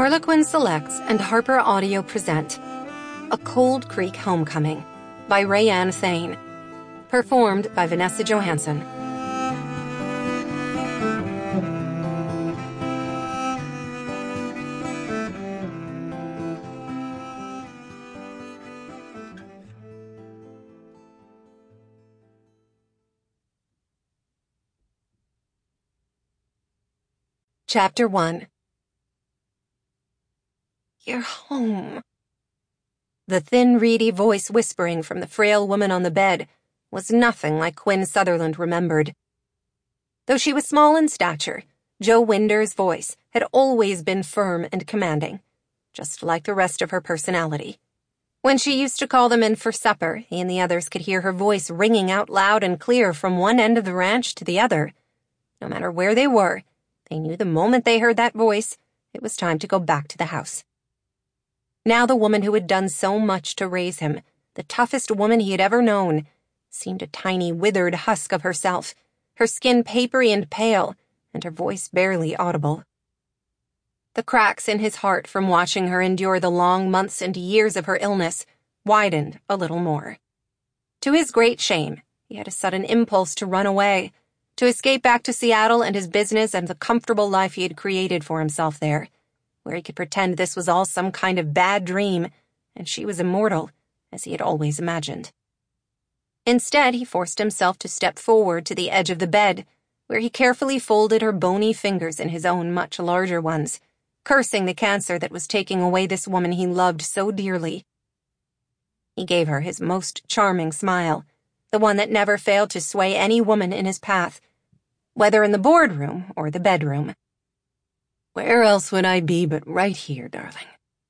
Harlequin Selects and Harper Audio present A Cold Creek Homecoming by Rayanne Thane. Performed by Vanessa Johansson. Chapter 1. You're home. The thin, reedy voice whispering from the frail woman on the bed was nothing like Quinn Sutherland remembered. Though she was small in stature, Jo Winder's voice had always been firm and commanding, just like the rest of her personality. When she used to call them in for supper, he and the others could hear her voice ringing out loud and clear from one end of the ranch to the other. No matter where they were, they knew the moment they heard that voice, it was time to go back to the house. Now the woman who had done so much to raise him, the toughest woman he had ever known, seemed a tiny, withered husk of herself, her skin papery and pale, and her voice barely audible. The cracks in his heart from watching her endure the long months and years of her illness widened a little more. To his great shame, he had a sudden impulse to run away, to escape back to Seattle and his business and the comfortable life he had created for himself there, where he could pretend this was all some kind of bad dream, and she was immortal, as he had always imagined. Instead, he forced himself to step forward to the edge of the bed, where he carefully folded her bony fingers in his own much larger ones, cursing the cancer that was taking away this woman he loved so dearly. He gave her his most charming smile, the one that never failed to sway any woman in his path, whether in the boardroom or the bedroom. Where else would I be but right here, darling?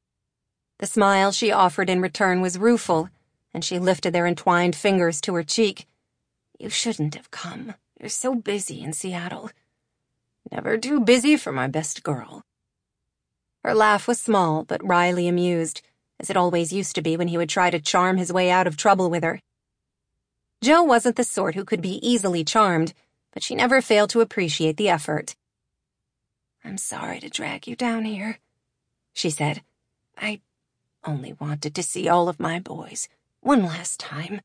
The smile she offered in return was rueful, and she lifted their entwined fingers to her cheek. You shouldn't have come. You're so busy in Seattle. Never too busy for my best girl. Her laugh was small but wryly amused, as it always used to be when he would try to charm his way out of trouble with her. Jo wasn't the sort who could be easily charmed, but she never failed to appreciate the effort. I'm sorry to drag you down here, she said. I only wanted to see all of my boys one last time.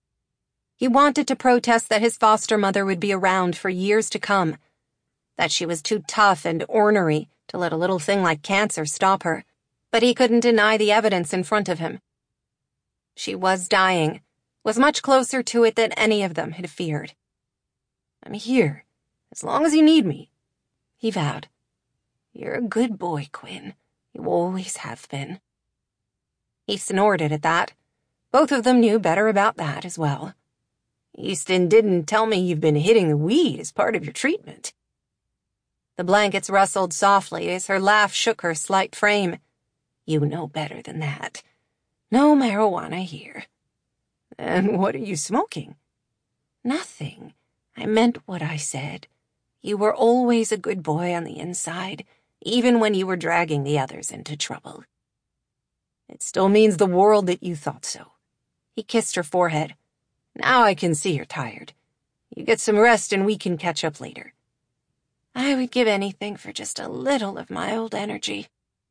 He wanted to protest that his foster mother would be around for years to come, that she was too tough and ornery to let a little thing like cancer stop her, but he couldn't deny the evidence in front of him. She was dying, was much closer to it than any of them had feared. I'm here, as long as you need me, he vowed. You're a good boy, Quinn. You always have been. He snorted at that. Both of them knew better about that as well. Easton didn't tell me you've been hitting the weed as part of your treatment. The blankets rustled softly as her laugh shook her slight frame. You know better than that. No marijuana here. And what are you smoking? Nothing. I meant what I said. You were always a good boy on the inside, even when you were dragging the others into trouble. It still means the world that you thought so. He kissed her forehead. Now I can see you're tired. You get some rest and we can catch up later. I would give anything for just a little of my old energy.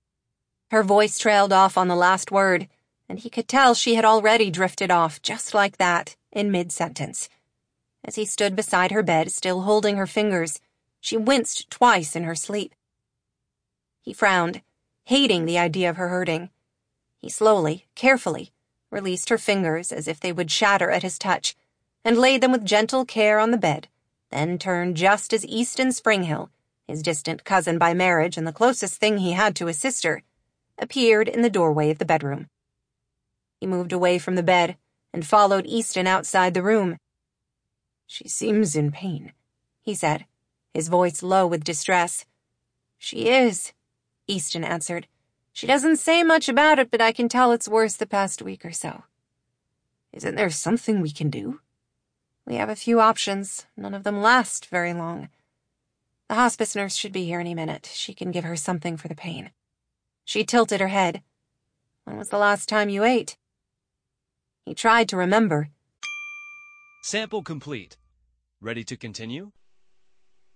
Her voice trailed off on the last word, and he could tell she had already drifted off just like that, in mid-sentence. As he stood beside her bed, still holding her fingers, she winced twice in her sleep. He frowned, hating the idea of her hurting. He slowly, carefully, released her fingers as if they would shatter at his touch, and laid them with gentle care on the bed, then turned just as Easton Springhill, his distant cousin by marriage and the closest thing he had to his sister, appeared in the doorway of the bedroom. He moved away from the bed and followed Easton outside the room. She seems in pain, he said, his voice low with distress. She is, Easton answered. She doesn't say much about it, but I can tell it's worse the past week or so. Isn't there something we can do? We have a few options. None of them last very long. The hospice nurse should be here any minute. She can give her something for the pain. She tilted her head. When was the last time you ate? He tried to remember. Sample complete. Ready to continue?